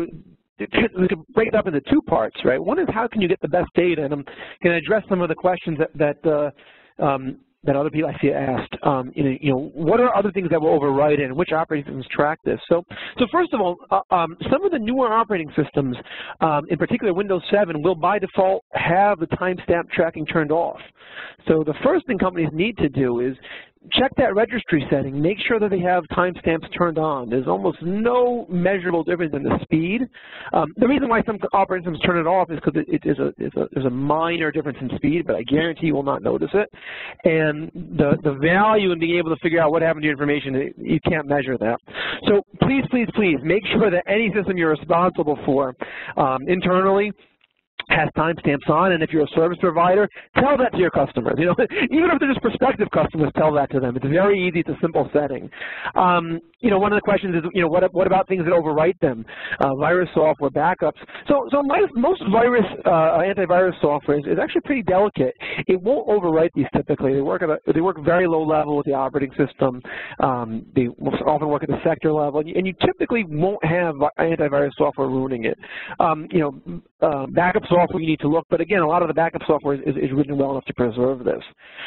we can break it up into two parts, right? One is how can you get the best data, and I'm going to address some of the questions that that uh, um, that other people I see asked. Um, you know, you know, what are other things that will override it, and which operating systems track this? So, so first of all, uh, um, some of the newer operating systems, um, in particular Windows seven, will by default have the timestamp tracking turned off. So the first thing companies need to do is check that registry setting. Make sure that they have timestamps turned on. There's almost no measurable difference in the speed. Um, the reason why some operating systems turn it off is because it, it is a, it's a, there's a minor difference in speed, but I guarantee you will not notice it. And the, the value in being able to figure out what happened to your information, you can't measure that. So please, please, please make sure that any system you're responsible for um, internally has timestamps on, and if you're a service provider, tell that to your customers. You know, even if they're just prospective customers, tell that to them. It's very easy. It's a simple setting. Um, you know, one of the questions is, you know, what what about things that overwrite them? Uh, virus software, backups. So, so my, most virus uh, antivirus software is, is actually pretty delicate. It won't overwrite these typically. They work at a, they work very low level with the operating system. Um, they often work at the sector level, and you, and you typically won't have antivirus software ruining it. Um, you know, uh, backup software you need to look, but again, a lot of the backup software is, is written well enough to preserve this.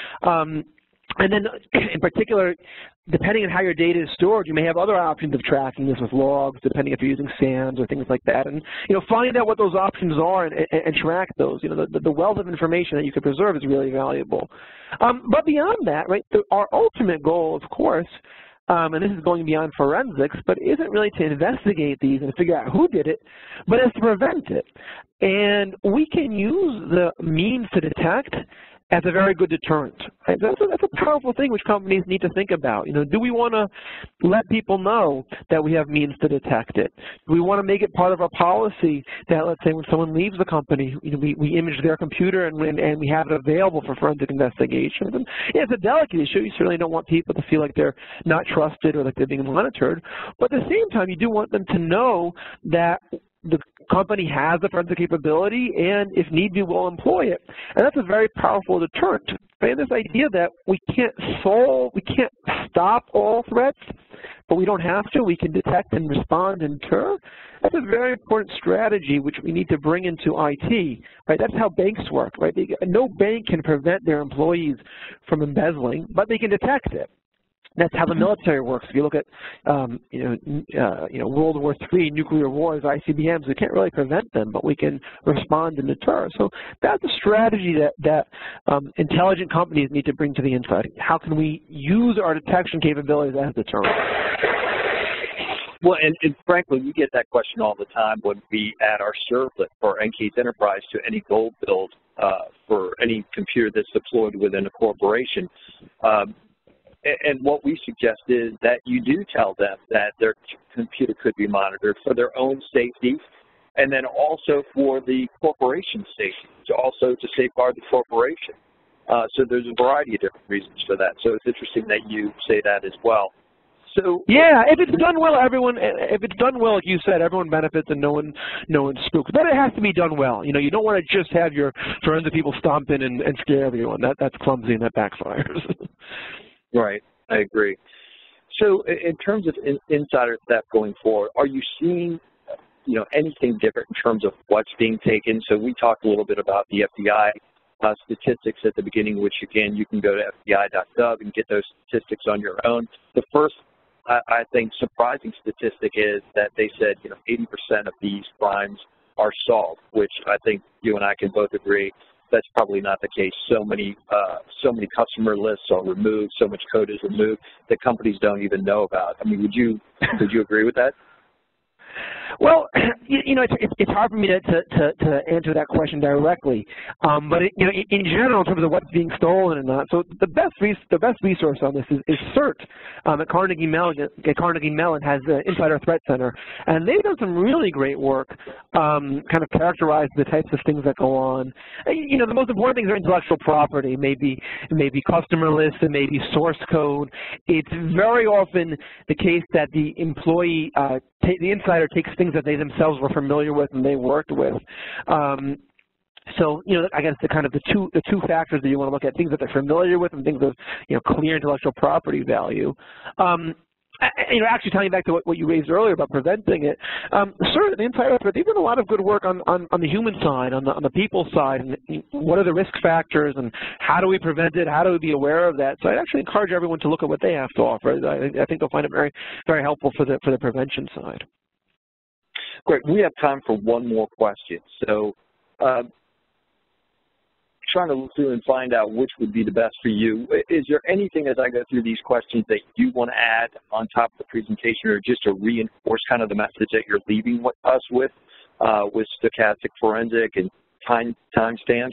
Um, and then, in particular, depending on how your data is stored, you may have other options of tracking this with logs, depending if you're using SANS or things like that. And you know, find out what those options are and, and, and track those. You know, the, the wealth of information that you can preserve is really valuable. Um, but beyond that, right, the, our ultimate goal, of course, Um, and this is going beyond forensics, but isn't really to investigate these and figure out who did it, but is to prevent it. And we can use the means to detect as a very good deterrent. Right? That's, a, that's a powerful thing which companies need to think about. You know, do we want to let people know that we have means to detect it? Do we want to make it part of our policy that, let's say, when someone leaves the company, you know, we, we image their computer and, and, and we have it available for forensic investigations? And yeah, it's a delicate issue. You certainly don't want people to feel like they're not trusted or like they're being monitored. But at the same time, you do want them to know that the company has the forensic capability, and if need be, will employ it. And that's a very powerful deterrent. Right? And this idea that we can't solve, we can't stop all threats, but we don't have to. We can detect and respond and deter. That's a very important strategy which we need to bring into I T, right? That's how banks work, right? They, no bank can prevent their employees from embezzling, but they can detect it. That's how the military works. If you look at, um, you know, uh, you know, World War Three, nuclear wars, I C B Ms, we can't really prevent them, but we can respond and deter. So that's a strategy that that um, intelligent companies need to bring to the inside. How can we use our detection capabilities as deterrent? Well, and, and frankly, we get that question all the time when we add our servlet for N Case Enterprise to any gold build uh, for any computer that's deployed within a corporation. Um, And what we suggest is that you do tell them that their computer could be monitored for their own safety, and then also for the corporation's safety, to also to safeguard the corporation. Uh, so there's a variety of different reasons for that. So it's interesting that you say that as well. So yeah, if it's done well, everyone. If it's done well, like you said, everyone benefits and no one, no one spooks. But it has to be done well. You know, you don't want to just have your forensic people stomp in and, and scare everyone. That that's clumsy and that backfires. Right, I agree. So in terms of in, insider theft going forward, are you seeing, you know, anything different in terms of what's being taken? So we talked a little bit about the F B I uh, statistics at the beginning, which again, you can go to F B I dot gov and get those statistics on your own. The first, I, I think, surprising statistic is that they said, you know, eighty percent of these crimes are solved, which I think you and I can both agree that's probably not the case. So many, uh, so many customer lists are removed, so much code is removed that companies don't even know about. I mean, would you, would you agree with that? Well, you, you know, it's, it's hard for me to, to, to, to answer that question directly, um, but it, you know, in general, in terms of what's being stolen and not, so the best res the best resource on this is, is CERT um, at Carnegie Mellon. At Carnegie Mellon has the Insider Threat Center, and they've done some really great work, um, kind of characterize the types of things that go on. You know, the most important things are intellectual property, maybe maybe customer lists, and maybe source code. It's very often the case that the employee, uh, the insider takes things that they themselves were familiar with and they worked with. Um, so, you know, I guess the kind of the two the two factors that you want to look at, things that they're familiar with and things of, you know, clear intellectual property value. Um, you know, actually tying back to what, what you raised earlier about preventing it, um, certainly the insider threat, they've done a lot of good work on, on, on the human side, on the, on the people side, and what are the risk factors, and how do we prevent it, how do we be aware of that. So I'd actually encourage everyone to look at what they have to offer. I, I think they'll find it very, very helpful for the, for the prevention side. Great. We have time for one more question. So uh, trying to look through and find out which would be the best for you. Is there anything as I go through these questions that you want to add on top of the presentation, or just to reinforce kind of the message that you're leaving with us with, uh, with stochastic forensic and time timestamps?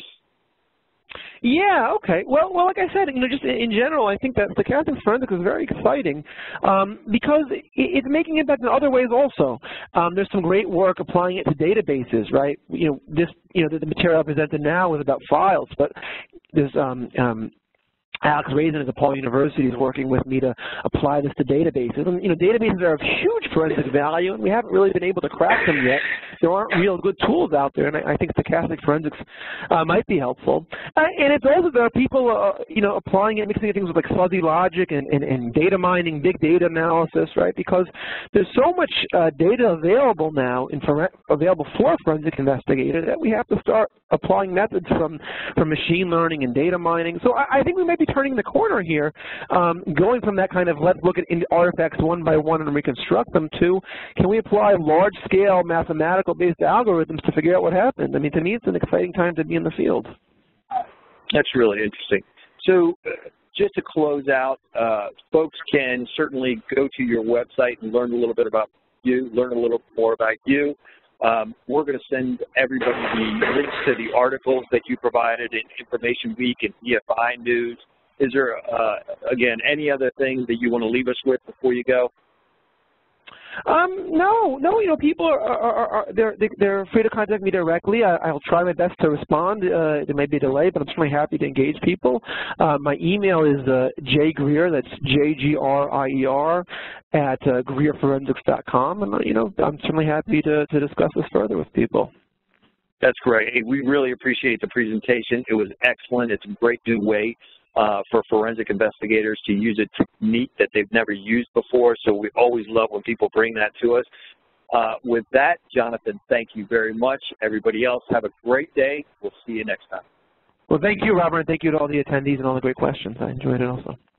Yeah, okay. Well, well, like I said, you know, just in general, I think that stochastic forensics is very exciting um, because it, it's making impact in other ways also. Um, there's some great work applying it to databases, right? You know, this, you know, the, the material I presented now is about files, but there's um, um, Alex Raisin at DePaul University is working with me to apply this to databases. And, you know, databases are of huge forensic value, and we haven't really been able to crack them yet. There aren't real good tools out there, and I, I think stochastic forensics uh, might be helpful. Uh, and it's also there are people, uh, you know, applying it, mixing things with like fuzzy logic and, and, and data mining, big data analysis, right? Because there's so much uh, data available now, in for, available for forensic investigators, that we have to start applying methods from, from machine learning and data mining. So I, I think we might be turning the corner here, um, going from that kind of let's look at artifacts one by one and reconstruct them to, can we apply large-scale mathematical-based algorithms to figure out what happened? I mean, to me, it's an exciting time to be in the field. That's really interesting. So uh, just to close out, uh, folks can certainly go to your website and learn a little bit about you, learn a little more about you. Um, we're going to send everybody the links to the articles that you provided in Information Week and E F I News. Is there, uh, again, any other thing that you want to leave us with before you go? Um, no, no. You know, people are, are, are they're they're free to contact me directly. I, I'll try my best to respond. Uh, there may be a delay, but I'm certainly happy to engage people. Uh, my email is uh, jgrier. That's J G R I E R at uh, grier forensics dot com, and you know, I'm certainly happy to to discuss this further with people. That's great. Hey, we really appreciate the presentation. It was excellent. It's a great new way uh, for forensic investigators to use a technique that they've never used before. So we always love when people bring that to us. Uh, with that, Jonathan, thank you very much. Everybody else, have a great day. We'll see you next time. Well, thank you, Robert, and thank you to all the attendees and all the great questions. I enjoyed it also.